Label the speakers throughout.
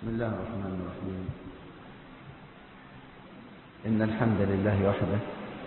Speaker 1: بسم الله الرحمن الرحيم. إن الحمد لله وحده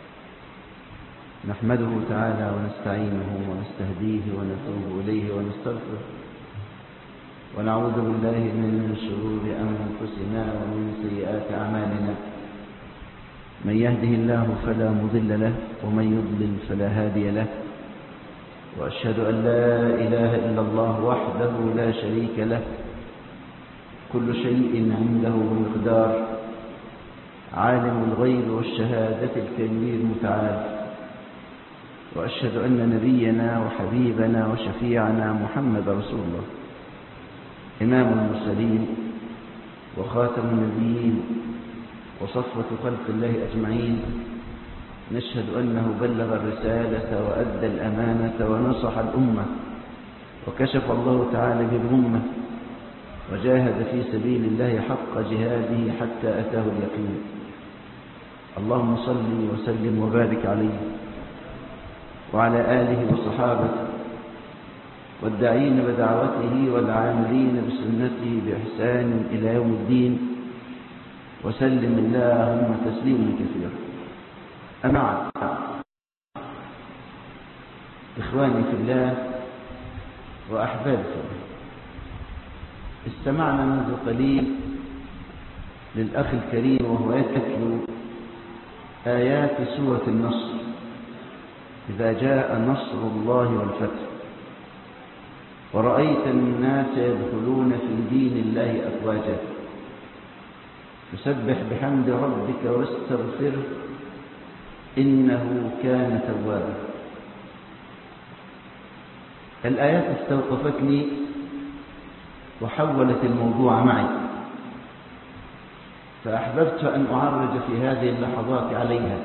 Speaker 1: نحمده تعالى ونستعينه ونستهديه ونتوب إليه ونستغفره ونعوذ بالله من شرور أنفسنا ومن سيئات أعمالنا. من يهده الله فلا مضل له ومن يضلل فلا هادي له، وأشهد أن لا إله إلا الله وحده لا شريك له، كل شيء عنده بمقدار، عالم الغيب والشهادة الكبير المتعال. وأشهد أن نبينا وحبيبنا وشفيعنا محمد رسول الله، إمام المرسلين وخاتم النبيين وصفوة خلق الله أجمعين. نشهد أنه بلغ الرسالة وأدى الأمانة ونصح الأمة، وكشف الله تعالى بالغمة، وجاهد في سبيل الله حق جهاده حتى أتاه اليقين. اللهم صل وسلم وبارك عليه وعلى آله وصحابته والداعين بدعوته والعاملين بسنته بإحسان إلى يوم الدين، وسلم اللهم تسليما كثيرا. أما بعد، إخواني في الله وأحبابي في الله، استمعنا منذ قليل للأخ الكريم وهو يتلو آيات سورة النصر: إذا جاء نصر الله والفتح ورأيت الناس يدخلون في دين الله أفواجا فسبح بحمد ربك واستغفره إنه كان توابا. الآيات استوقفتني وحولت الموضوع معي، فأحببت أن أعرج في هذه اللحظات عليها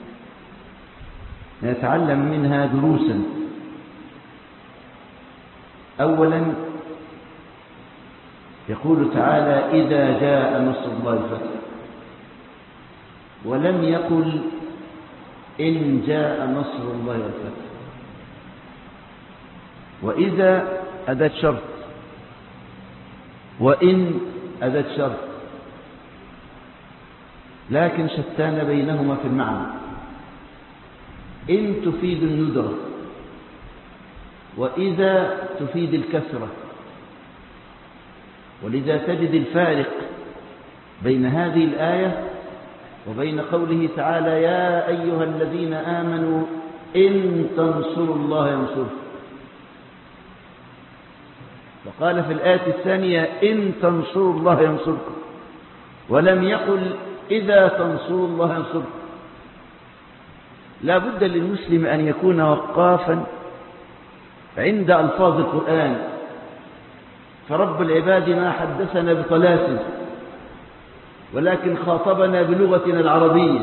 Speaker 1: نتعلم منها دروسا. أولا، يقول تعالى: إذا جاء نصر الله الفتح، ولم يقل إن جاء نصر الله الفتح. وإذا أداة شرط، وإن أداة شرط، لكن شتان بينهما في المعنى. إن تفيد الندرة، وإذا تفيد الكثرة. ولذا تجد الفارق بين هذه الآية وبين قوله تعالى: يا أيها الذين آمنوا إن تنصروا الله ينصركم. وقال في الآية الثانية: إن تنصروا الله ينصركم، ولم يقل إذا تنصروا الله ينصركم. لا بد للمسلم أن يكون وقافا عند ألفاظ القرآن، فرب العباد ما حدثنا بطلاسم، ولكن خاطبنا بلغتنا العربية.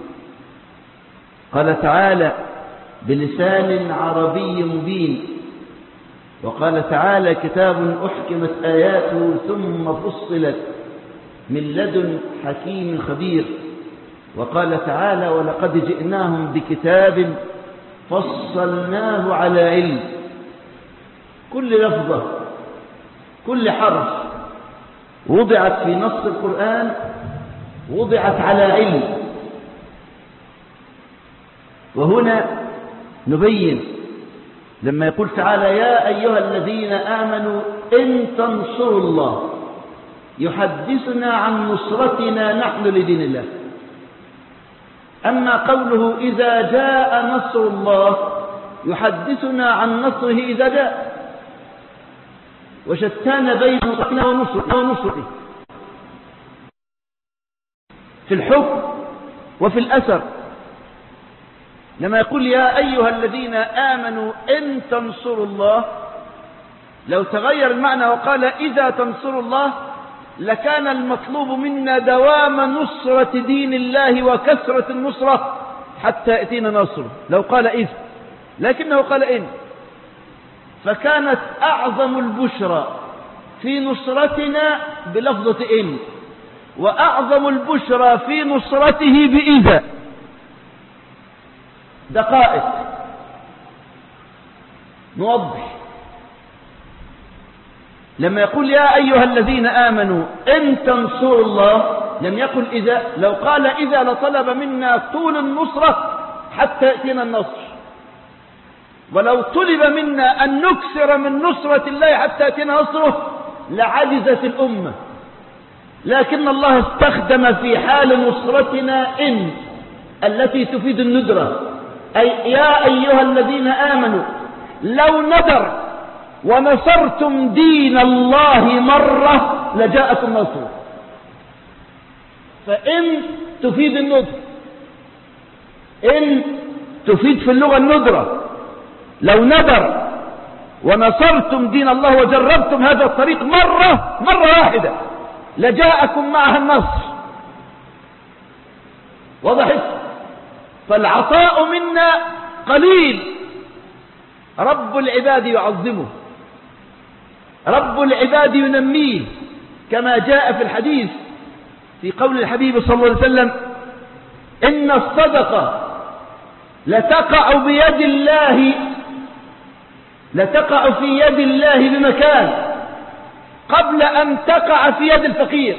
Speaker 1: قال تعالى بلسان عربي مبين، وقال تعالى: كتاب أحكمت آياته ثم فصلت من لدن حكيم خبير. وقال تعالى: ولقد جئناهم بكتاب فصلناه على علم. كل لفظة، كل حرف وضعت في نص القرآن وضعت على علم. وهنا نبين لما يقول تعالى: يا أيها الذين آمنوا إن تنصروا الله، يحدثنا عن نصرتنا نحن لدين الله. أما قوله إذا جاء نصر الله يحدثنا عن نصره إذا جاء. وشتان بين نصرتنا ونصرته في الحكم وفي الأثر. لما يقول يا أيها الذين آمنوا إن تنصروا الله، لو تغير المعنى وقال إذا تنصروا الله لكان المطلوب منا دوام نصرة دين الله وكثرة النصرة حتى يأتينا نصره، لو قال إذ، لكنه قال إن. فكانت أعظم البشرى في نصرتنا بلفظة إن، وأعظم البشرى في نصرته بإذا. دقائق نوضح. لما يقول يا أيها الذين آمنوا إن تنصروا الله لم يقل إذا. لو قال إذا لطلب منا طول النصرة حتى يأتينا النصر، ولو طلب منا أن نكثر من نصرة الله حتى يأتينا نصره لعجزت الأمة. لكن الله استخدم في حال نصرتنا إن التي تفيد الندرة، أي يا أيها الذين آمنوا لو ندر ونصرتم دين الله مرة لجاءكم نصر. فإن تفيد الندرة، إن تفيد في اللغة الندرة. لو ندر ونصرتم دين الله وجربتم هذا الطريق مرة واحدة لجاءكم معها النصر. وضحت؟ فالعطاء منا قليل، رب العباد يعظمه، رب العباد ينميه، كما جاء في الحديث في قول الحبيب صلى الله عليه وسلم إن الصدقة لتقع بيد الله، لتقع في يد الله بمكان قبل أن تقع في يد الفقير،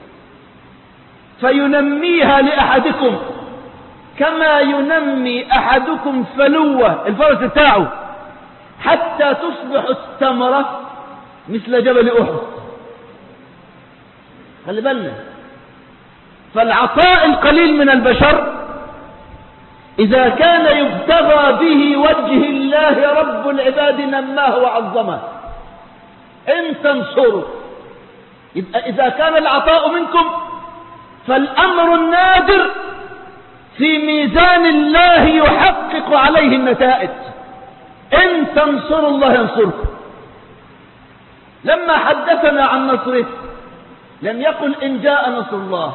Speaker 1: فينميها لأحدكم كما ينمي أحدكم فلوة الفرس بتاعه حتى تصبح الثمرة مثل جبل أحد. خلي بالنا، فالعطاء القليل من البشر إذا كان يبتغى به وجه الله رب العباد نماه وعظمه. إن تنصروا، يبقى إذا كان العطاء منكم فالأمر النادر في ميزان الله يحقق عليه النتائج. إن تنصروا الله ينصركم. لما حدثنا عن نصره لم يقل إن جاء نصر الله،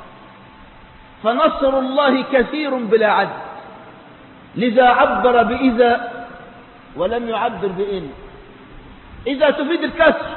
Speaker 1: فنصر الله كثير بلا عد، لذا عبر بإذا ولم يعبر بإن. إذا تفيد الكسر،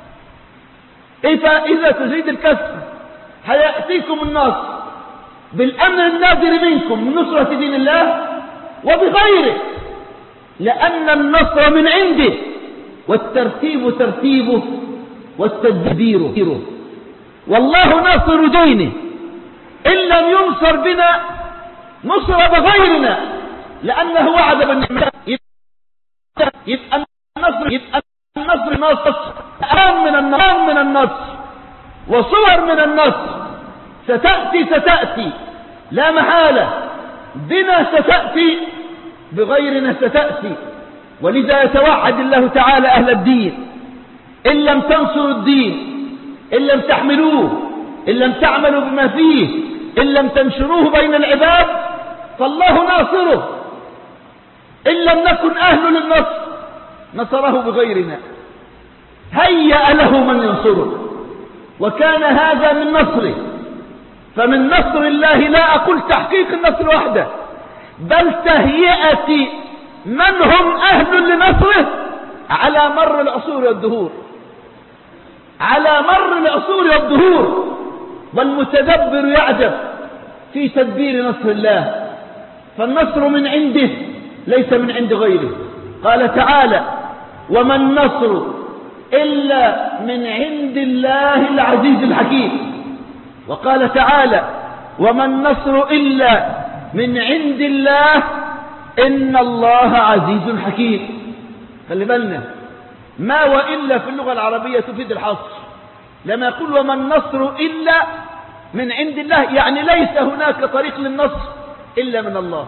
Speaker 1: إذا تفيد الكسر هيأتيكم النصر بالأمر النادر منكم من نصرة دين الله وبغيره، لأن النصر من عنده والترتيب ترتيبه والتدبير. والله ناصر دينه، إن لم ينصر بنا نصر بغيرنا، لأنه وعد بالنعمة. يبقى النصر نصر أهم من النصر وصور من النصر ستأتي لا محالة، بنا ستأتي بغيرنا ستأتي. ولذا يتوعد الله تعالى أهل الدين إن لم تنصروا الدين، إن لم تحملوه، إن لم تعملوا بما فيه، إن لم تنشروه بين العباد فالله ناصره. إن لم نكن أهل للنصر نصره بغيرنا، هيأ له من ينصره، وكان هذا من نصره. فمن نصر الله لا أقول تحقيق النصر وحده، بل تهيئة من هم أهل لنصره على مر العصور والدهور، على مر العصور والدهور. والمتدبر يعجب في تدبير نصر الله، فالنصر من عنده ليس من عند غيره. قال تعالى وما النصر إلا من عند الله العزيز الحكيم. وقال تعالى وما النصر إلا من عند الله إن الله عزيز حكيم. خلي بالنا، ما وإلا في اللغة العربية تفيد الحصر. لما يقول وما النصر إلا من عند الله يعني ليس هناك طريق للنصر إلا من الله.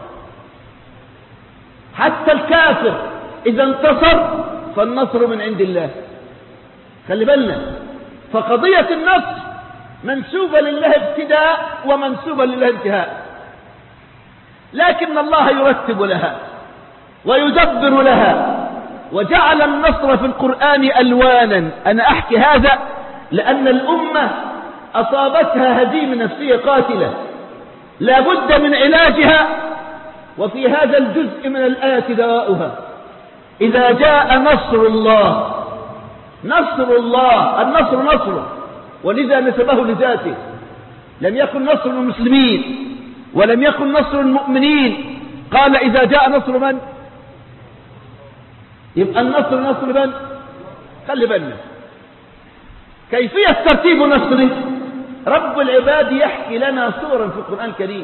Speaker 1: حتى الكافر إذا انتصر فالنصر من عند الله. خلي بالنا، فقضية النصر منسوبة لله ابتداء ومنسوبة لله انتهاء، لكن الله يرتب لها ويدبر لها، وجعل النصر في القرآن ألوانا. أنا أحكي هذا لأن الأمة أصابتها هزيمة نفسية قاتلة لا بد من علاجها، وفي هذا الجزء من الآية دواؤها. إذا جاء نصر الله، نصر الله، النصر نصره، ولذا نسبه لذاته. لم يكن نصر المسلمين ولم يكن نصر المؤمنين، قال إذا جاء نصر من؟ يبقى النصر نصر من؟ خلي بالنا، كيفية ترتيب نصره؟ رب العباد يحكي لنا صورا في القرآن الكريم،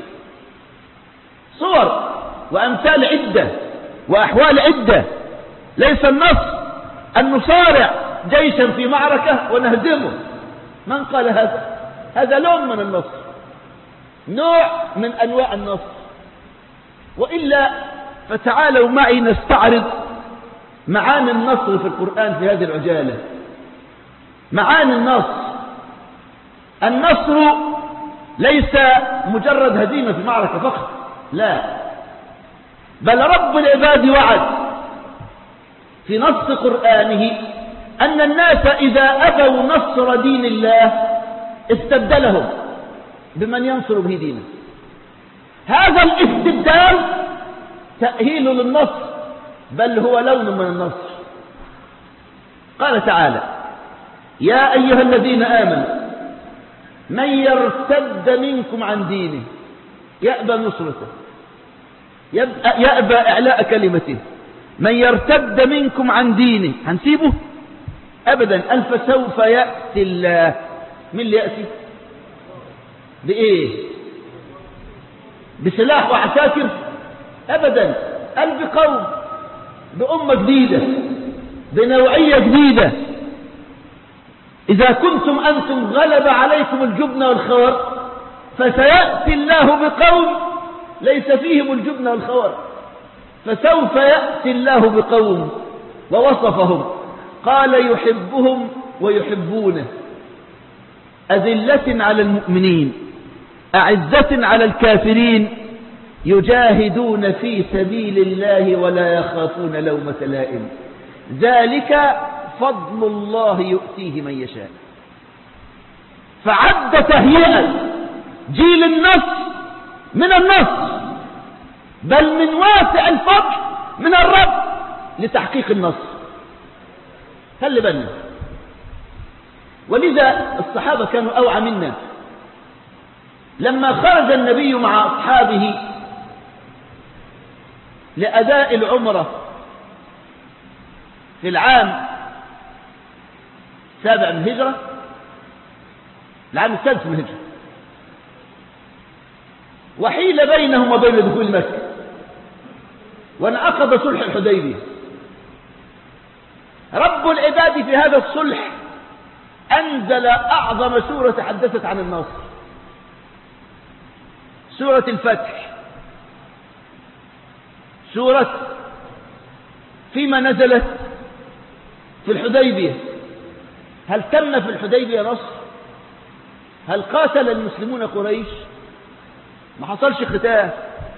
Speaker 1: صور وأمثال عدة وأحوال عدة. ليس النصر أن نصارع جيشا في معركة ونهزمه. من قال هذا؟ هذا لون من النصر، نوع من أنواع النصر. وإلا فتعالوا معي نستعرض معاني النصر في القرآن في هذه العجالة. معاني النصر: النصر ليس مجرد هزيمة في معركة فقط، لا، بل رب العباد وعد في نص قرآنه أن الناس إذا أبوا نصر دين الله استبدلهم بمن ينصر به دينه. هذا الاستبدال تأهيل للنصر، بل هو لون من النصر. قال تعالى: يا أيها الذين آمنوا من يرتد منكم عن دينه يأبى نصرته، يأبى إعلاء كلمته. من يرتد منكم عن دينه، هنسيبه أبدا. فسوف يأتي الله. من اللي يأتي؟ بإيه؟ بسلاح وعساكر؟ أبدا. بقوم، بأمة جديدة، بنوعية جديدة. إذا كنتم أنتم غلب عليكم الجبن والخور، فسيأتي الله بقوم ليس فيهم الجبن والخور. فسوف يأتي الله بقوم ووصفهم، قال: يحبهم ويحبونه، أذلة على المؤمنين أعزة على الكافرين، يجاهدون في سبيل الله ولا يخافون لومة لائم، ذلك فضل الله يؤتيه من يشاء. فعد تهيئة جيل النصر من النصر، بل من واسع الفضل من الرب لتحقيق النصر. خلي بالنا. ولذا الصحابة كانوا أوعى منا. لما خرج النبي مع أصحابه لأداء العمرة في العام 7 من الهجرة، العام 6 من الهجرة، وحيل بينهم وبين دخول مكة، وانعقد صلح الحديبية. رب العباد في هذا الصلح أنزل أعظم سورة تحدثت عن النصر، سورة الفتح. سورة فيما نزلت في الحديبية. هل تم في الحديبية نصر؟ هل قاتل المسلمون قريش؟ ما حصلش قتال،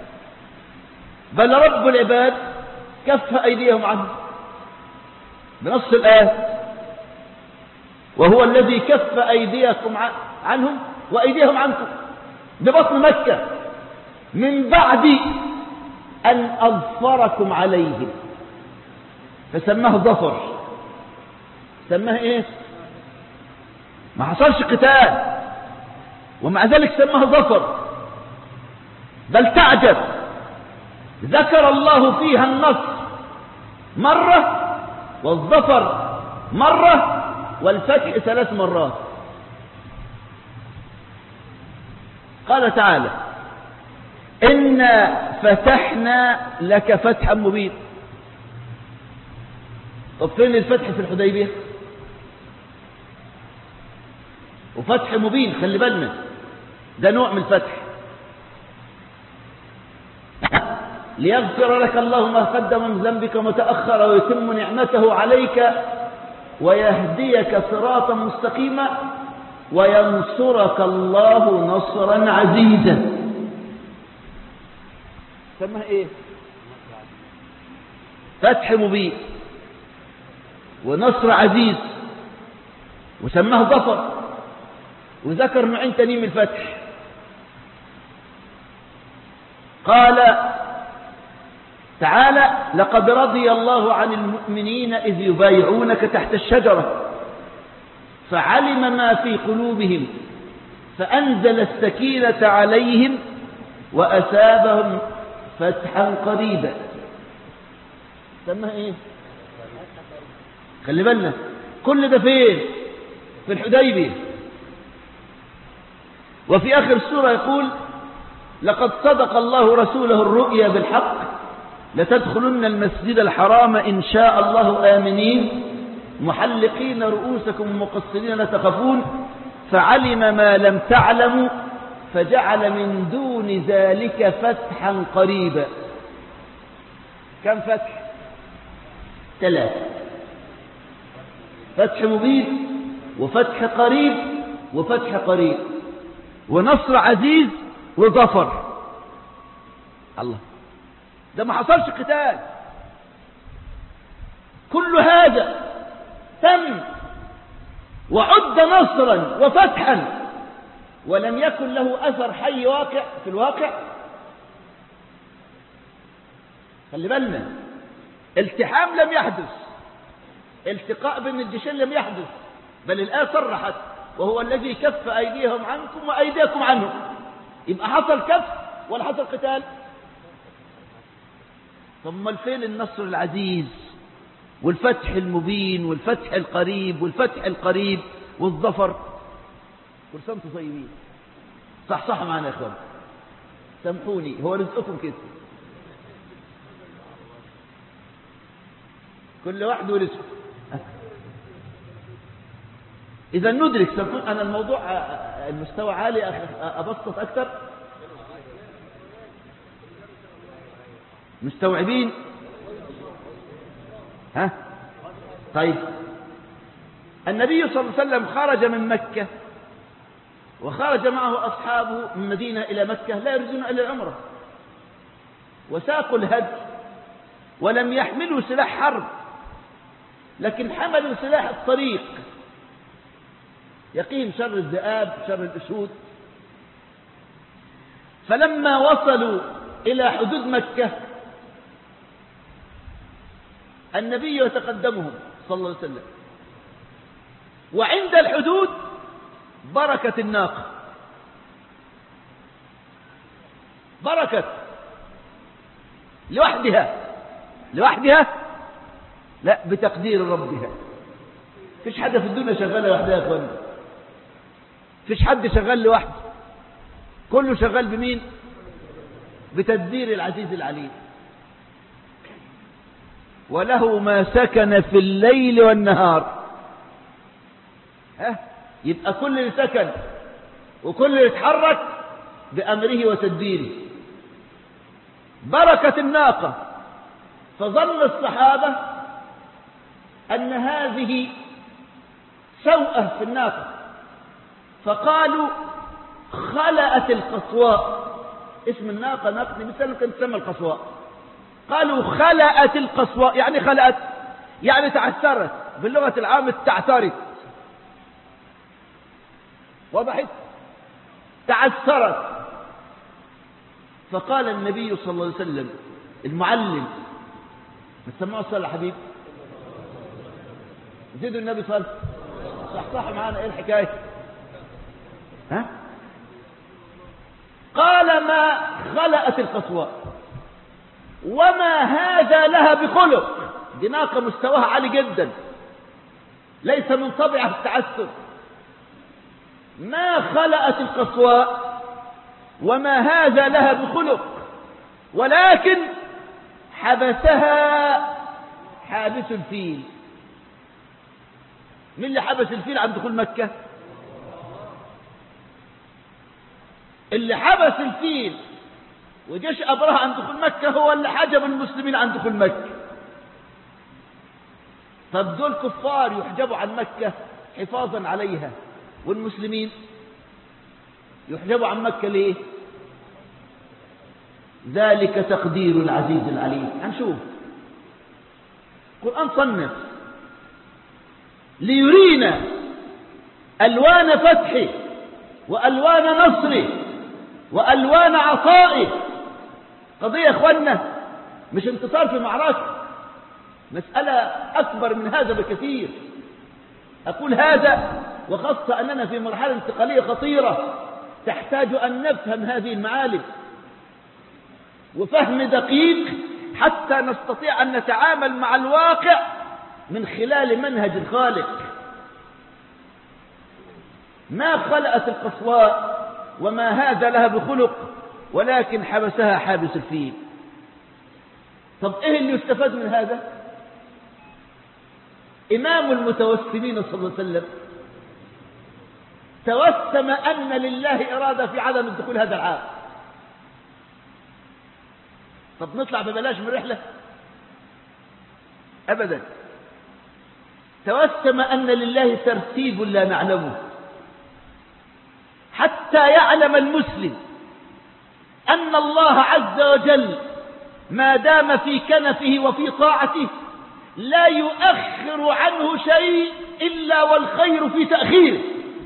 Speaker 1: بل رب العباد كف أيديهم عنه بنص الآية: وهو الذي كف أيديكم عنهم وأيديهم عنكم ببطن مكة من بعد أن أظفركم عليهم. فسماه ظفر. سماه إيه؟ ما حصلش قتال، ومع ذلك سماه ظفر. بل تعجب، ذكر الله فيها النصر مرة، والظفر مرة، والفتح 3 مرات. قال تعالى: إنا فتحنا لك فتحا مبين. طب فين الفتح في الحديبية؟ وفتح مبين، خلي بالنا، ده نوع من الفتح. ليغفر لك الله ما قدم من ذنبك وما تأخر، ويتم نعمته عليك، ويهديك صراطا مستقيما، وينصرك الله نصرا عزيزا. سماه ايه؟ فتح مبين ونصر عزيز، وسماه ظفر، وذكر نوعين تانيين من الفتح. قال تعالى: لقد رضي الله عن المؤمنين إذ يبايعونك تحت الشجرة فعلم ما في قلوبهم فأنزل السكينة عليهم وأثابهم فتحا قريبا. سماه ايه؟ خلي بالنا، كل ده فين؟ في الحديبية. وفي آخر السورة يقول لقد صدق الله رسوله الرؤيا بالحق لتدخلن المسجد الحرام إن شاء الله آمنين محلقين رؤوسكم مقصرين لا تخافون فعلم ما لم تعلموا فجعل من دون ذلك فتحا قريبا. كم فتح؟ 3: فتح مبين وفتح قريب وفتح قريب ونصر عزيز وظفر. الله، ده ما حصلش قتال، كل هذا تم وعد نصرا وفتحا ولم يكن له أثر حي واقع في الواقع. خلي بالنا، التحام لم يحدث، التقاء بين الجيشين لم يحدث، بل الآية صرحت وهو الذي كف أيديهم عنكم وأيديكم عنهم. يبقى حصل كف ولا حصل قتال؟ ثم فين النصر العزيز والفتح المبين والفتح القريب والفتح القريب والظفر؟ كل سنة وانتم طيبين. صح معنا يا اخوان، سامحوني، هو رزقكم كده، كل واحد ورزقه. إذا ندرك، أنا الموضوع المستوى عالي، أبسط أكثر. مستوعبين؟ ها؟ طيب، النبي صلى الله عليه وسلم خرج من مكة وخرج معه أصحابه من مدينة إلى مكة لا يريدون إلا العمرة، وساقوا الهدي ولم يحملوا سلاح حرب، لكن حملوا سلاح الطريق يقيهم شر الذئاب شر الأسود. فلما وصلوا إلى حدود مكة النبي يتقدمهم صلى الله عليه وسلم، وعند الحدود بركت الناقة، بركت لوحدها لا، بتقدير ربها. فيش حد في الدنيا شغال لوحدها يا اخوانا، فيش حد شغال لوحده، كله شغال بمين؟ بتدبير العزيز العليم. وله ما سكن في الليل والنهار. يبقى كل اللي سكن وكل اللي اتحرك بأمره وتدبيره. بركة الناقة، فظن الصحابة أن هذه سوءة في الناقة، فقالوا خلأت القصواء. اسم الناقة ناقة النبي صلى الله عليه وسلم كانت تسمى القصواء. قالوا خلأت القصواء، يعني خلأت يعني تعثرت، باللغة العامة تعثرت، وضحت، تعثرت. فقال النبي صلى الله عليه وسلم المعلم، ما تسمعوا الصلاة يا حبيب، زيدوا النبي صلى الله عليه وسلم، صح معانا، ايه الحكاية؟ ها؟ قال ما خلأت القصواء وما هذا لها بخلق. دي ناقة مستواها عالي جدا، ليس من طبعها التعثر. ما خلأت القصواء وما هذا لها بخلق، ولكن حبسها حابس الفيل. من اللي حبس الفيل عن دخول مكة؟ اللي حبس الفيل وجيش أبرهة عن دخول مكة هو اللي حجب المسلمين عن دخول مكة. طب دول كفار يحجبوا عن مكة حفاظا عليها، والمسلمين يحجبوا عن مكة ليه؟ ذلك تقدير العزيز العليم. هنشوف القرآن صنف ليرينا ألوان فتحه وألوان نصره وألوان عطائه. قضية يا اخوانا مش انتصار في معركة، مسألة أكبر من هذا بكثير. أقول هذا وخاصة أننا في مرحلة انتقالية خطيرة تحتاج أن نفهم هذه المعالم وفهم دقيق حتى نستطيع أن نتعامل مع الواقع من خلال منهج الخالق. ما خلقت القصواء وما هذا لها بخلق، ولكن حبسها حابس الفيل. طب ايه اللي يستفاد من هذا؟ إمام المتوسمين صلى الله عليه وسلم توسم أن لله إرادة في عدم الدخول هذا العام. طب نطلع ببلاش من رحلة؟ أبدا. توسم أن لله ترتيب لا نعلمه، حتى يعلم المسلم أن الله عز وجل ما دام في كنفه وفي طاعته لا يؤخر عنه شيء إلا والخير في تأخيره،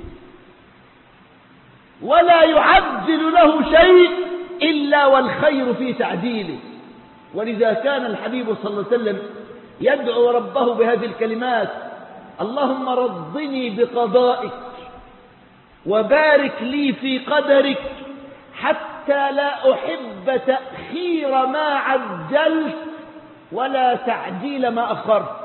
Speaker 1: ولا يعجل له شيء إلا والخير في تعجيله. ولذا كان الحبيب صلى الله عليه وسلم يدعو ربه بهذه الكلمات: اللهم رضني بقضائك وبارك لي في قدرك حتى لا أحب تأخير ما عجلت ولا تعجيل ما أخرت.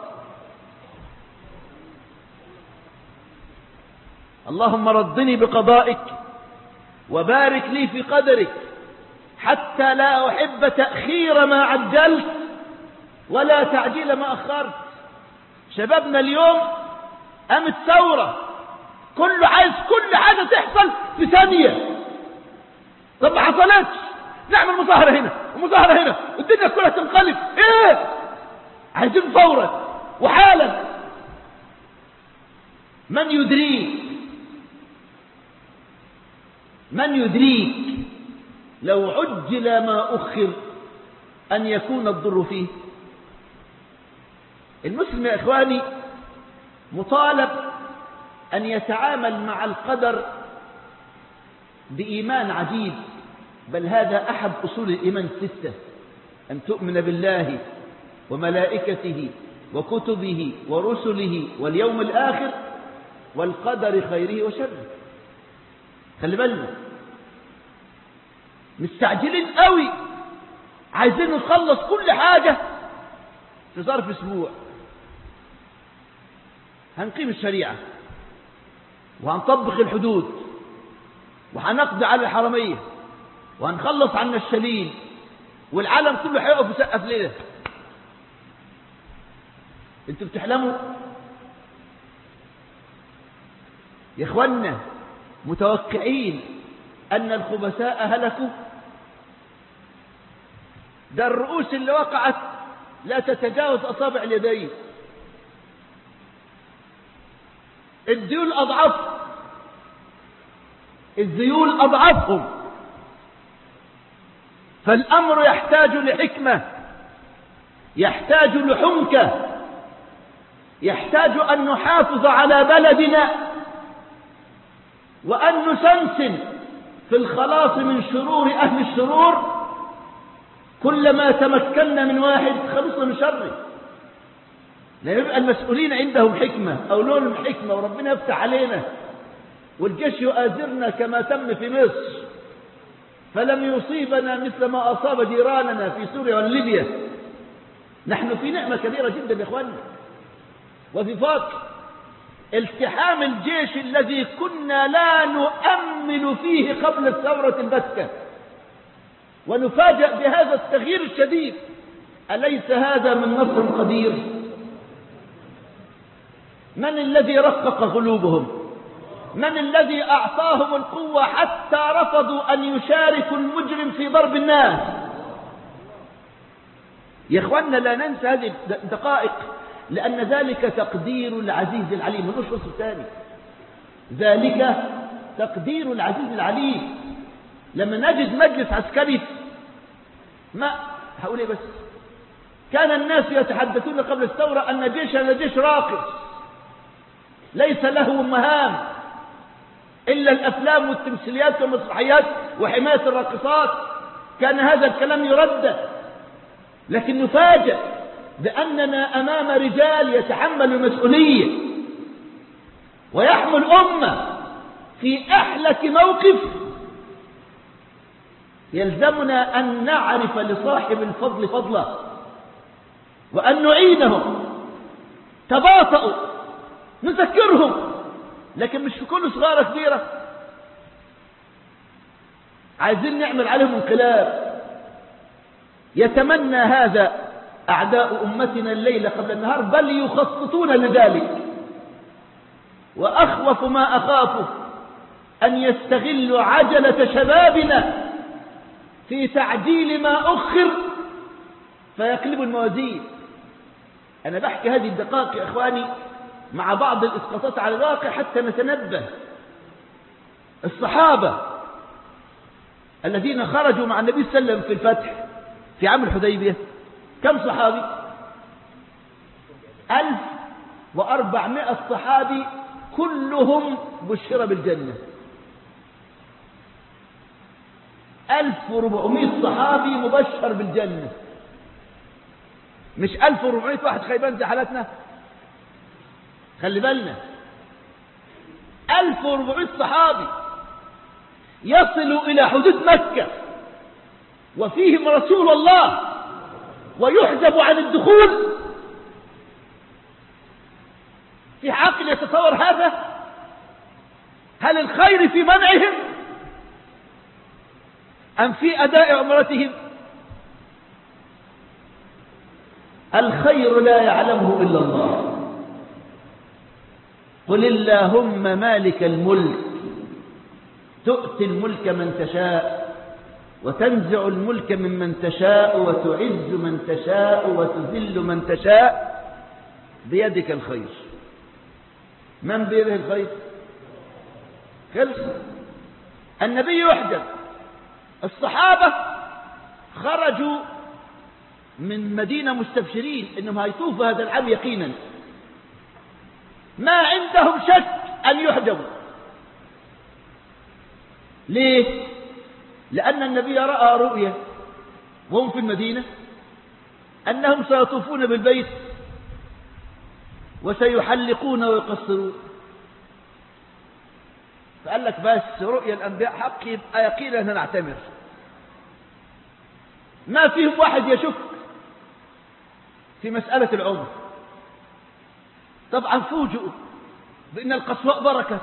Speaker 1: اللهم رضني بقضائك وبارك لي في قدرك حتى لا أحب تأخير ما عجلت ولا تعجيل ما أخرت. شبابنا اليوم قامت ثورة، كله عايز كل حاجة تحصل في ثانية. طب ما حصلتش، نعمل مظاهرة هنا ومظاهرة هنا والدنيا كلها تنقلب. ايه؟ عايزين فورا وحالا. من يدريك لو عجل ما أخر أن يكون الضر فيه؟ المسلم يا إخواني مطالب أن يتعامل مع القدر بإيمان عجيب، بل هذا أحد أصول الإيمان 6: أن تؤمن بالله وملائكته وكتبه ورسله واليوم الآخر والقدر خيره وشره. خلي بالنا، مستعجلين قوي، عايزين نخلص كل حاجة في ظرف أسبوع. هنقيم الشريعة وهنطبق الحدود وهنقضي على الحرامية وهنخلص عن النشالين والعالم كله هيقف يسقف لنا. انتوا بتحلموا يا اخوانا؟ متوقعين ان الخبثاء هلكوا؟ ده الرؤوس اللي وقعت لا تتجاوز اصابع اليدين. الذيول اضعفهم. فالامر يحتاج لحكمة، يحتاج لحنكة، يحتاج ان نحافظ على بلدنا وان نسنسن في الخلاص من شرور اهل الشرور. كلما تمكنا من واحد خلصنا من شره. لما يبقى المسؤولين عندهم حكمة أو لهم حكمة وربنا يفتح علينا والجيش يؤازرنا كما تم في مصر، فلم يصيبنا مثل ما أصاب جيراننا في سوريا وليبيا، نحن في نعمة كبيرة جدا يا إخواننا. وفي فضل التحام الجيش الذي كنا لا نؤمل فيه قبل الثورة البتة، ونفاجأ بهذا التغيير الشديد. أليس هذا من نصر قدير؟ من الذي رقق قلوبهم؟ من الذي أعطاهم القوة حتى رفضوا أن يشاركوا المجرم في ضرب الناس؟ يا إخواننا لا ننسى هذه الدقائق، لأن ذلك تقدير العزيز العليم. ملوش وصف ثاني، ذلك تقدير العزيز العليم. لما نجد مجلس عسكري، ما هقول بس كان الناس يتحدثون قبل الثورة أن جيشنا جيش راقص ليس له مهام إلا الأفلام والتمثيليات والمسرحيات وحماية الراقصات. كان هذا الكلام يردد، لكن نفاجأ بأننا أمام رجال يتحمل المسؤولية ويحمل أمة في أحلك موقف. يلزمنا أن نعرف لصاحب الفضل فضله وأن نعينهم. تباطؤوا، نذكرهم، لكن مش في كل صغيرة كبيرة. عايزين نعمل عليهم انقلاب. يتمنى هذا أعداء أمتنا الليلة قبل النهار، بل يخططون لذلك. وأخوف ما أخافه أن يستغلوا عجلة شبابنا في تعجيل ما أخر فيقلبوا الموازين. أنا بحكي هذه الدقائق يا إخواني مع بعض الإسقاطات على الواقع حتى نتنبه. الصحابة الذين خرجوا مع النبي صلى الله عليه وسلم في الفتح في عام الحديبية كم صحابي؟ 1400 صحابي كلهم بشر بالجنة. 1400 صحابي مبشر بالجنة، مش 1400 واحد خيبان زي حالتنا. خلي بالنا، 1400 صحابي يصلوا إلى حدود مكة وفيهم رسول الله ويحجب عن الدخول. في عقل يتصور هذا؟ هل الخير في منعهم أم في أداء عمرتهم؟ الخير لا يعلمه إلا الله. قل اللهم مالك الملك تؤتي الملك من تشاء وتنزع الملك ممن تشاء وتعز من تشاء وتذل من تشاء بيدك الخير. من بيده الخير؟ خلص. النبي يحجب. الصحابة خرجوا من مدينة مستبشرين انهم هيطوفوا هذا العام يقينا، ما عندهم شك ان يحجبوا. ليه؟ لأن النبي رأى رؤيا وهم في المدينة أنهم سيطوفون بالبيت وسيحلقون ويقصرون، فقال لك بس رؤيا الأنبياء حق، يبقى يقينا أن نعتمر. ما فيهم واحد يشك في مسألة العمر. طبعا فوجئوا بأن القصواء بركة،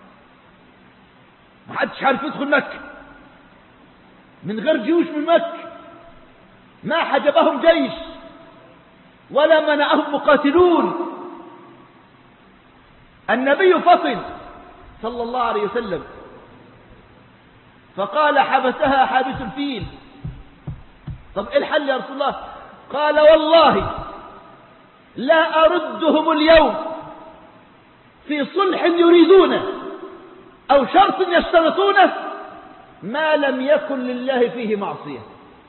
Speaker 1: ما حدش عارف يدخل مكة من غير جيوش من مكة، ما حجبهم جيش ولا منعهم مقاتلون. النبي فطن صلى الله عليه وسلم فقال حبسها حابس الفيل. طب ايه الحل يا رسول الله؟ قال والله لا أردهم اليوم في صلح يريدونه أو شرط يشترطونه ما لم يكن لله فيه معصية.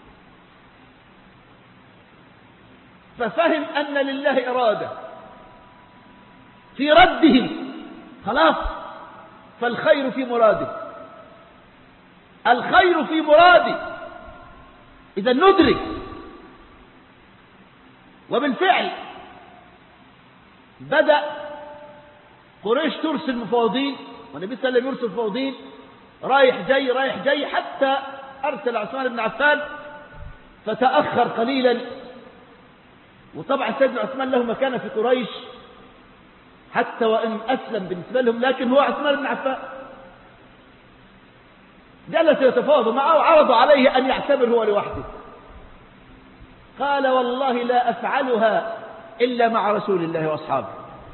Speaker 1: ففهم أن لله إرادة في ردهم، خلاص، فالخير في مراده، الخير في مراده. إذا ندرك. وبالفعل بدأ قريش ترسل مفاوضين، والنبي صلى الله عليه وسلم يرسل مفاوضين رايح جاي رايح جاي، حتى أرسل عثمان بن عفان فتأخر قليلا. وطبعا سيدنا عثمان له مكانة في قريش حتى وإن أسلم بالنسبة لهم، لكن هو عثمان بن عفان. جلس يتفاوض معه وعرضوا عليه أن يعتبر هو لوحده. قال والله لا أفعلها إلا مع رسول الله وأصحابه.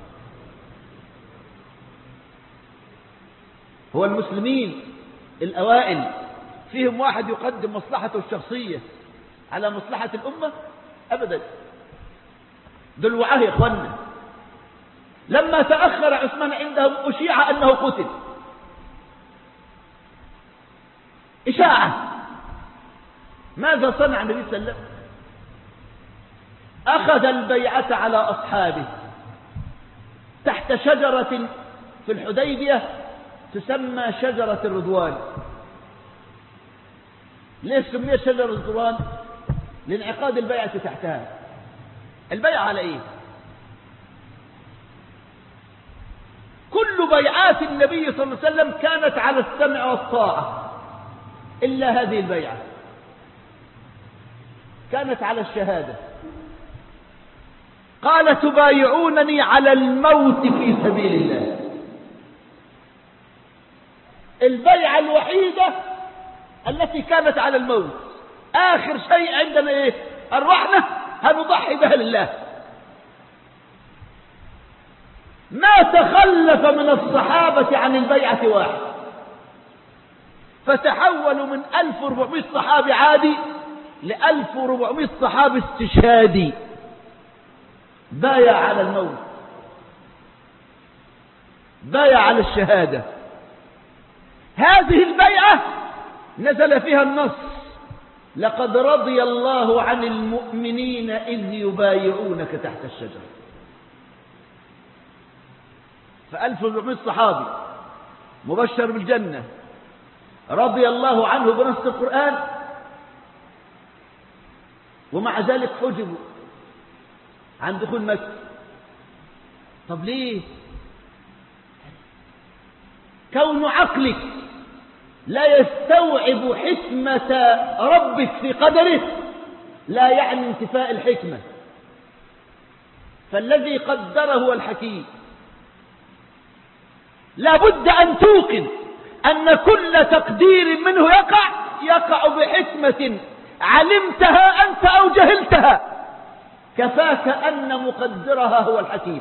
Speaker 1: هو المسلمين الأوائل فيهم واحد يقدم مصلحته الشخصية على مصلحة الأمة؟ أبدا. دول وعاه يا إخوانا. لما تأخر عثمان عندهم أشيع أنه قتل، إشاعة. ماذا صنع النبي صلى الله عليه وسلم؟ أخذ البيعة على أصحابه تحت شجرة في الحديبية تسمى شجرة الرضوان. ليش سميت شجرة الرضوان؟ لانعقاد البيعة تحتها. البيعة على إيه؟ كل بيعات النبي صلى الله عليه وسلم كانت على السمع والطاعة، إلا هذه البيعة كانت على الشهادة. قال تبايعونني على الموت في سبيل الله. البيعة الوحيدة التي كانت على الموت. آخر شيء عندنا إيه؟ أرواحنا هنضحي بها لله. ما تخلف من الصحابة عن البيعة واحد، فتحولوا من 1400 صحابي عادي ل 1400 صحابي استشهادي بايع على الموت، بايع على الشهادة. هذه البيعة نزل فيها النص: لقد رضي الله عن المؤمنين إذ يبايعونك تحت الشجرة. ف1400 صحابي مبشر بالجنة رضي الله عنه بنص القرآن، ومع ذلك حجبوا عن دخول مكة. طب ليه؟ كون عقلك لا يستوعب حكمة ربك في قدره لا يعني انتفاء الحكمة، فالذي قدره هو الحكيم. لا بد أن توقن أن كل تقدير منه يقع بحكمة علمتها أنت أو جهلتها، كفاك أن مقدرها هو الحكيم.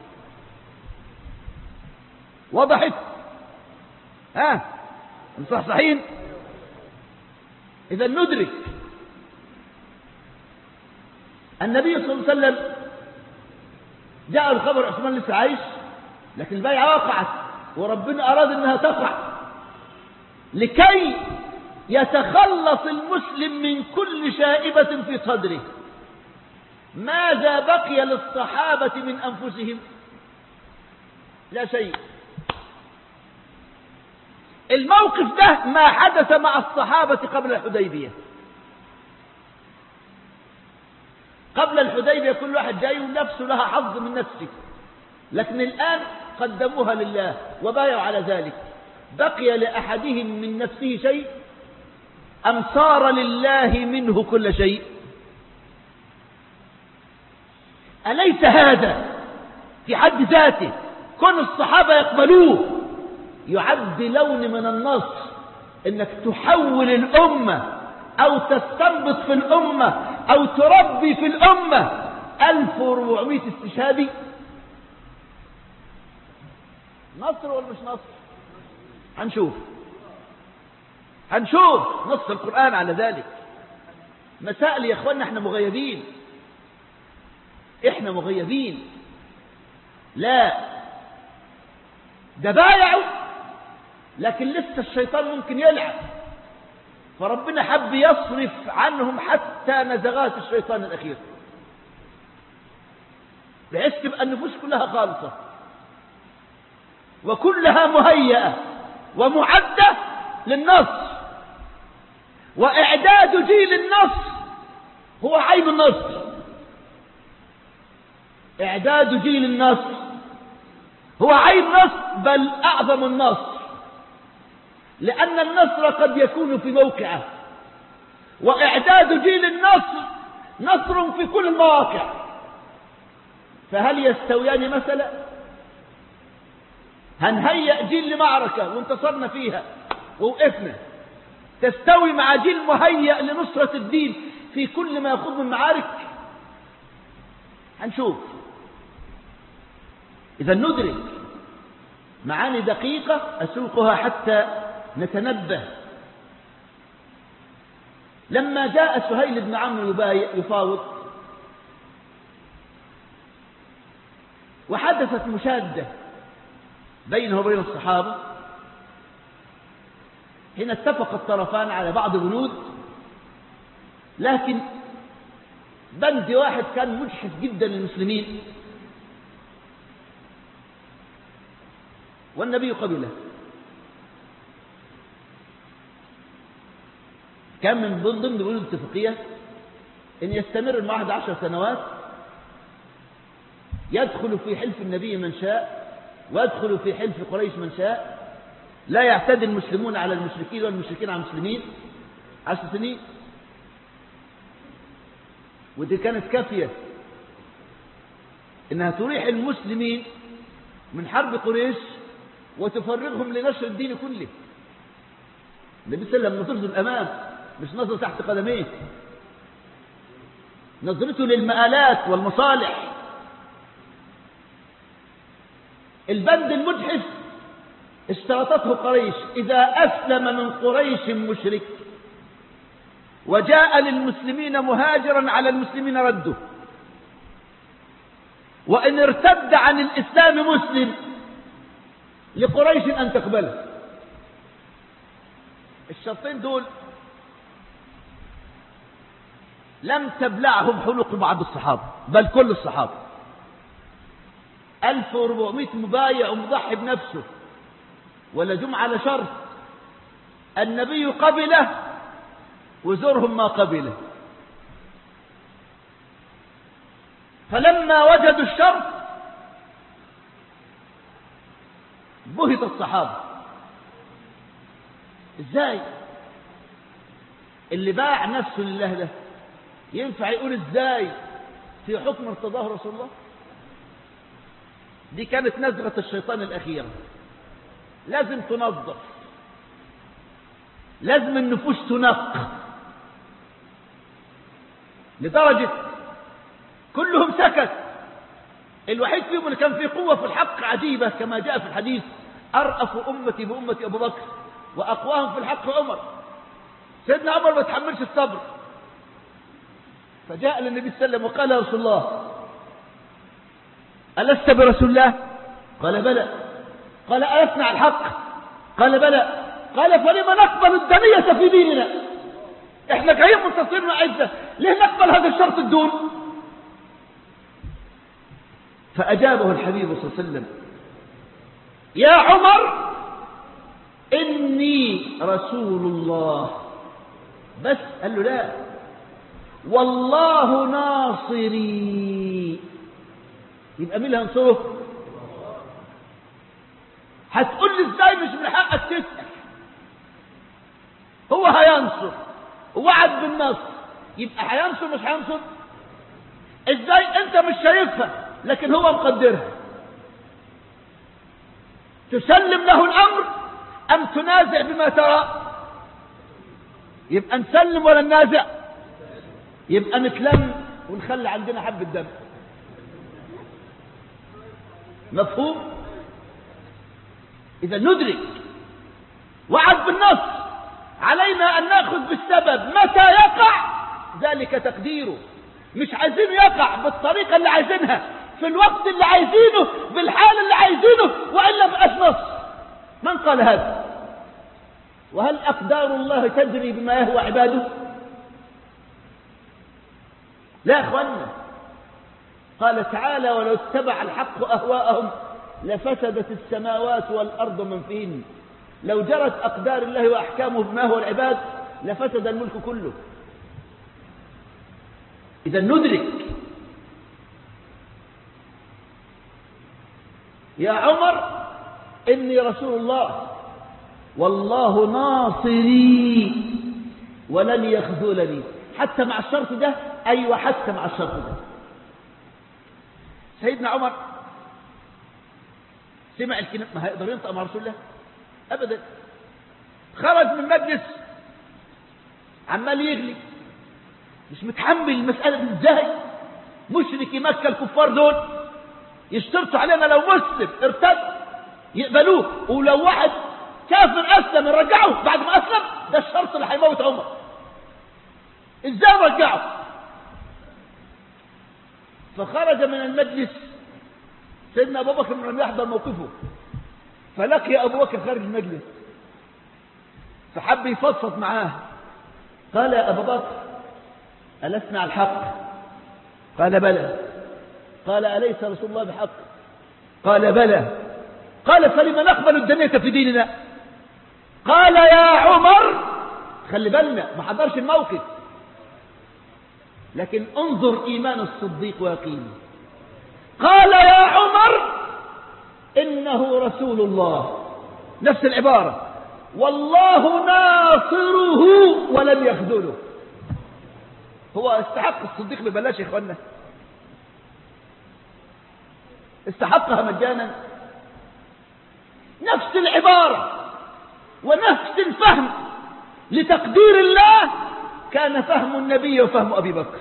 Speaker 1: وضحت؟ مصحصحين؟ إذا ندرك النبي صلى الله عليه وسلم جاء الخبر عثمان لسه عايش، لكن البيعة وقعت وربنا أراد أنها تقع لكي يتخلص المسلم من كل شائبة في صدره. ماذا بقي للصحابة من أنفسهم؟ لا شيء. الموقف ده ما حدث مع الصحابة قبل الحديبية. قبل الحديبية كل واحد جاي ونفسه لها حظ من نفسه، لكن الآن قدموها لله وبايعوا على ذلك. بقي لأحدهم من نفسه شيء أم صار لله منه كل شيء؟ أليس هذا في حد ذاته كون الصحابة يقبلوه يعد لون من النصر انك تحول الامة او تستنبط في الامة او تربي في الامة 1400 استشهادي؟ نصر ولا مش نصر؟ هنشوف نص القرآن على ذلك. مسائل يا اخوانا احنا مغيبين. لا، ده بايعوا لكن لسه الشيطان ممكن يلعب، فربنا حب يصرف عنهم حتى نزغات الشيطان الأخير، بحيث تبقى النفوس كلها خالصة وكلها مهيئة ومعدة للنصر. وإعداد جيل النصر هو عين النصر. إعداد جيل النصر هو عين النصر، بل أعظم النصر، لأن النصر قد يكون في موقعه، وإعداد جيل النصر نصر في كل المواقع. فهل يستويان مثلا؟ هنهيئ جيل لمعركة وانتصرنا فيها ووقفنا، تستوي مع جيل مهيئ لنصرة الدين في كل ما يخوض من معارك؟ هنشوف. إذا ندرك معاني دقيقة أسوقها حتى نتنبه. لما جاء سهيل بن عمرو يفاوض وحدثت مشادة بينه وبين الصحابة، حين اتفق الطرفان على بعض بنود، لكن بند واحد كان مجحف جدا للمسلمين والنبي قبله. كان من ضمن بنود الاتفاقية ان يستمر المعهد 10 سنوات، يدخل في حلف النبي من شاء ويدخل في حلف قريش من شاء، لا يعتدي المسلمون على المشركين والمشركين على المسلمين 10 سنين. ودي كانت كافية انها تريح المسلمين من حرب قريش وتفرغهم لنشر الدين كله. النبي صلى الله عليه وسلم نظرته الأمام، مش نظر تحت قدميه، نظرته للمآلات والمصالح. البند المجحف اشترطته قريش: إذا أسلم من قريش مشرك وجاء للمسلمين مهاجرا على المسلمين رده، وإن ارتد عن الإسلام مسلم لقريش أن تقبله. الشرطين دول لم تبلعهم حلق بعض الصحابة، بل كل الصحابة. 1400 مبايع ومضحي بنفسه، ولا جم على شرط. النبي قبله وزورهم ما قبله. فلما وجدوا الشرط بهت الصحابة. ازاي اللي باع نفسه لله ده ينفع يقول ازاي في حكم ارتضاه رسول الله؟ دي كانت نزغة الشيطان الأخيرة. لازم تنظف، لازم النفوس تنق، لدرجة كلهم سكت. الوحيد فيهم اللي كان فيه قوة في الحق عجيبة كما جاء في الحديث: أرأف أمتي بأمة أبو بكر وأقواهم في الحق عمر. سيدنا عمر ما تحملش الصبر، فجاء للنبي صلى الله عليه وسلم وقال: يا رسول الله ألست برسول الله؟ قال: بلى. قال: ألسنا على الحق؟ قال: بلى. قال: فلما نقبل الدنية في ديننا؟ احنا جايين منتصرين وعزة، ليه نقبل هذا الشرط الدون؟ فأجابه الحبيب صلى الله عليه وسلم: يا عمر إني رسول الله. بس قال له: لا، والله ناصري. يبقى مين اللي هينصره؟ هتقول لي ازاي مش من حقك تسأل؟ هو هينصر، وعد بالنصر، يبقى هينصر مش هينصر؟ ازاي انت مش شايفها لكن هو مقدرها؟ تسلم له الامر ام تنازع بما ترى؟ يبقى نسلم ولا ننازع؟ يبقى نتلم ونخلي عندنا حبة دم. مفهوم؟ إذا ندرك وعد بالنص، علينا أن نأخذ بالسبب متى يقع ذلك تقديره. مش عايزينه يقع بالطريقة اللي عايزينها، في الوقت اللي عايزينه، بالحال اللي عايزينه، وإلا بقاش نص. من قال هذا؟ وهل أقدار الله تجري بما يهوى عباده؟ لا يا أخوانا. قال تعالى: ولو اتبع الحق أهواءهم لفسدت السماوات والأرض من فيهن. لو جرت أقدار الله وأحكامه بما هو العباد لفسد الملك كله. إذا ندرك. يا عمر إني رسول الله والله ناصري ولن يخذلني. حتى مع الشرط ده؟ أيوة، حتى مع الشرط ده. سيدنا عمر سمع الكلام، ما هيقدر ينطق مع رسول الله أبدا. خرج من مجلس عمال يغلي، مش متحمل المسألة دي. ازاي مشركي مكة الكفار دول يشترطوا علينا لو مسلم ارتد يقبلوه، ولو واحد كافر أسلم نرجعه بعد ما أسلم؟ ده الشرط اللي هيموت عمر. ازاي رجعه؟ فخرج من المجلس سيدنا أبو بكر من يحضر موقفه، فلقي أبو بكر خارج المجلس، فحب يفضفض معاه. قال: يا أبا بكر ألسنا على الحق؟ قال: بلى. قال: أليس رسول الله بحق؟ قال: بلى. قال: فلما نقبل الدنيا في ديننا؟ قال: يا عمر، خلي بالنا ما حضرش الموقف، لكن انظر إيمان الصديق ويقينه. قال: يا عمر إنه رسول الله، نفس العبارة، والله ناصره ولن يخذله. هو استحق الصديق ببلاش يا اخوانا؟ استحقها مجانا؟ نفس العبارة ونفس الفهم لتقدير الله كان فهم النبي وفهم أبي بكر.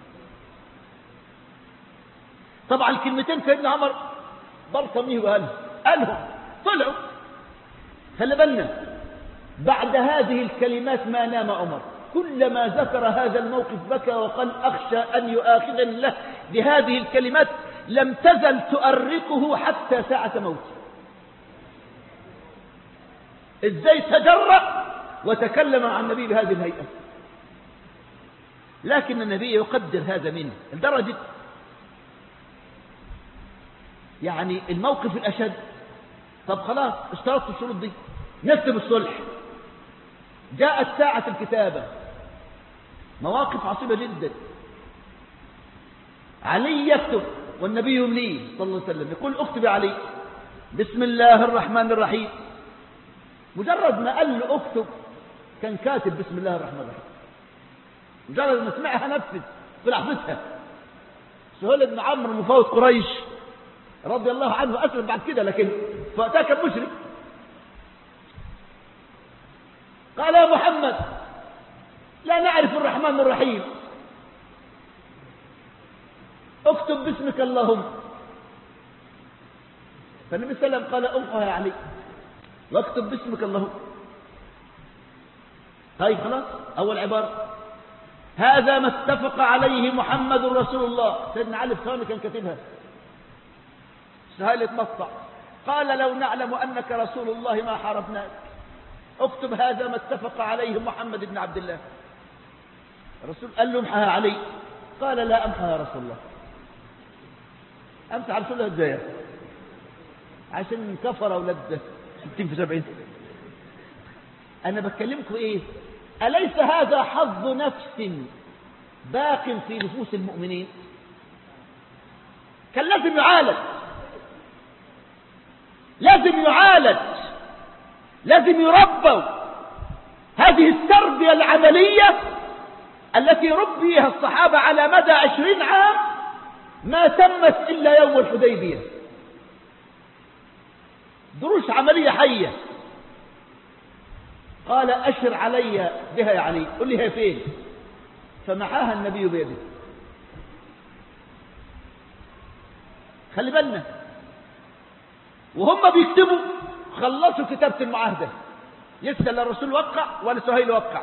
Speaker 1: طبعا الكلمتين سيدنا عمر برطميه قالهم طلعوا. خلي بالنا بعد هذه الكلمات ما نام عمر، كلما ذكر هذا الموقف بكى وقال أخشى أن يؤاخذني الله بهذه الكلمات، لم تزل تؤرقه حتى ساعة موته. ازاي تجرأ وتكلم عن النبي بهذه الهيئة؟ لكن النبي يقدر هذا منه لدرجة يعني الموقف الأشد. طب خلاص اشترطت الشروط دي، نكتب الصلح. جاءت ساعة الكتابة، مواقف عصيبة جدا. علي يكتب والنبي يمليه صلى الله عليه وسلم، يقول اكتب يا علي بسم الله الرحمن الرحيم. مجرد ما قال له اكتب كان كاتب بسم الله الرحمن الرحيم. مجرد ما سمعها نفذ في لحظتها. سهيل بن عمرو مفاوض قريش رضي الله عنه أسلم بعد كده، لكن فوقتها كان مشرك. قال يا محمد لا نعرف الرحمن الرحيم، اكتب باسمك اللهم. فالنبي صلى الله عليه وسلم قال امحها يا علي واكتب باسمك اللهم. طيب خلاص، أول عبارة هذا ما اتفق عليه محمد رسول الله. سيدنا علي في ثواني كان كاتبها. سهيل اتمطع قال لو نعلم أنك رسول الله ما حاربناك، اكتب هذا ما اتفق عليه محمد بن عبد الله. الرسول قال له امحها علي، قال لا امحها يا رسول الله. امسح رسول الله ازاي؟ عشان كفر اولاد 60 في 70. انا بكلمكم ايه؟ أليس هذا حظ نفس باق في نفوس المؤمنين؟ كان لازم يعالج، لازم يعالج، لازم يربوا. هذه التربية العملية التي ربيها الصحابة على مدى 20 عام ما تمت إلا يوم الحديبية. دروس عملية حية. قال أشر علي بها يا علي، قل لي هي فين؟ فمحاها النبي بيده. خلي بالنا وهم بيكتبوا خلصوا كتابة المعاهدة، لسه لا الرسول وقع ولا سهيل وقع.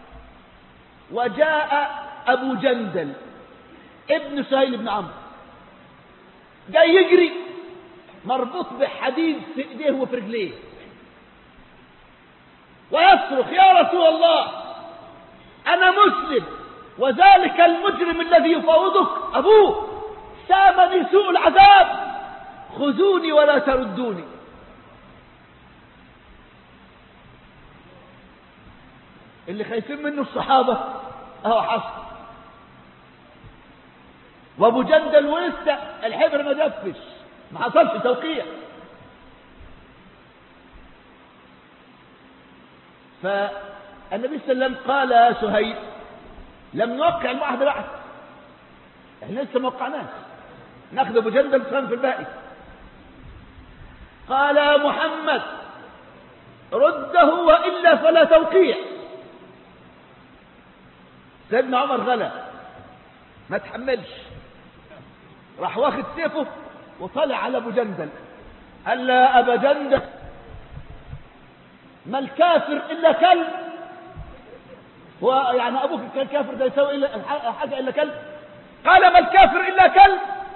Speaker 1: وجاء أبو جندل ابن سهيل بن عمرو جاي يجري مربوط بحديد في ايديه وفي رجليه ويصرخ يا رسول الله أنا مسلم وذلك المجرم الذي يفاوضك أبوه سامني سوء العذاب، خذوني ولا تردوني. اللي خايفين منه الصحابة اهو حصل. وابو جندل ولسه الحبر ما دفش، ما حصلش توقيع. فالنبي صلى الله عليه وسلم قال يا سهيل لم نوقع المعاهدة بعد، احنا لسه ما وقعناش، ناخذ ابو جندل فهم في الباقي. قال يا محمد رده وإلا فلا توقيع. سيدنا عمر غلى ما تحملش، راح واخد سيفه وطلع على ابو جندل قال لا ابا جندل ما الكافر الا كلب، هو يعني ابوك الكافر ده يسوي حاجه الا كلب؟ قال ما الكافر الا كلب.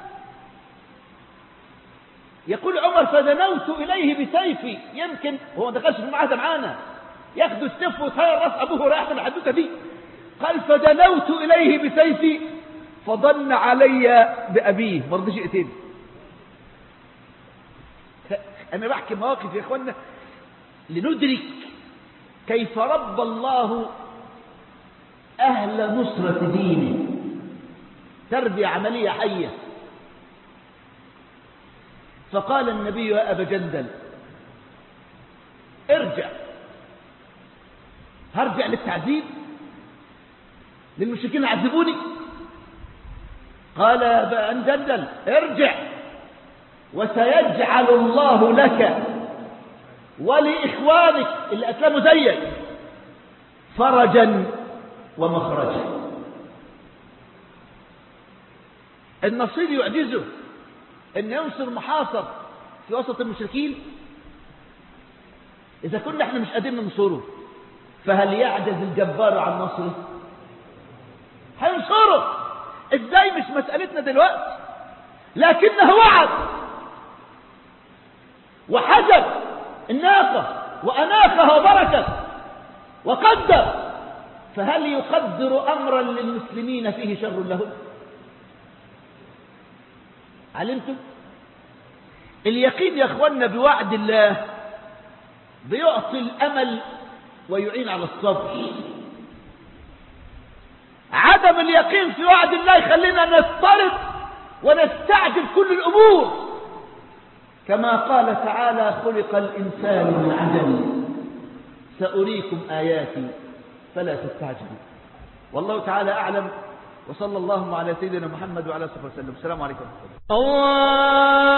Speaker 1: يقول عمر فدنوت اليه بسيفي، يمكن هو ما دخلش في المعاهده معانا ياخد السيف ويطير راس ابوه ورايح الحدوته دي. قال فدنوت اليه بسيفي فظن علي بابيه، ما رضيش يقتلني. انا بحكي مواقف يا اخوانا لندرك كيف ربى الله اهل نصرة دينه تربية عملية حية. فقال النبي يا ابا جندل ارجع. هرجع للتعذيب للمشركين يعذبوني؟ قال يا ابا جندل ارجع وسيجعل الله لك ولإخوانك اللي أسلموا زيك فرجا ومخرجا. النصير يعجزه أن ينصر محاصر في وسط المشركين؟ إذا كنا احنا مش قادرين ننصره، فهل يعجز الجبار عن نصره؟ هينصره ازاي؟ مش مسألتنا دلوقتي، لكنه وعد وحجب الناقة وأناقها وبركت وقدر، فهل يقدر أمرا للمسلمين فيه شر لهم؟ علمتم؟ اليقين يا اخوانا بوعد الله بيعطي الأمل ويعين على الصبر. عدم اليقين في وعد الله يخلينا نضطرب ونستعجل كل الأمور، كما قال تعالى: خلق الإنسان من عجل سأريكم آياتي فلا تستعجلوا. والله تعالى أعلم، وصلى الله على سيدنا محمد وعلى آله وصحبه وسلم. السلام عليكم ورحمة الله.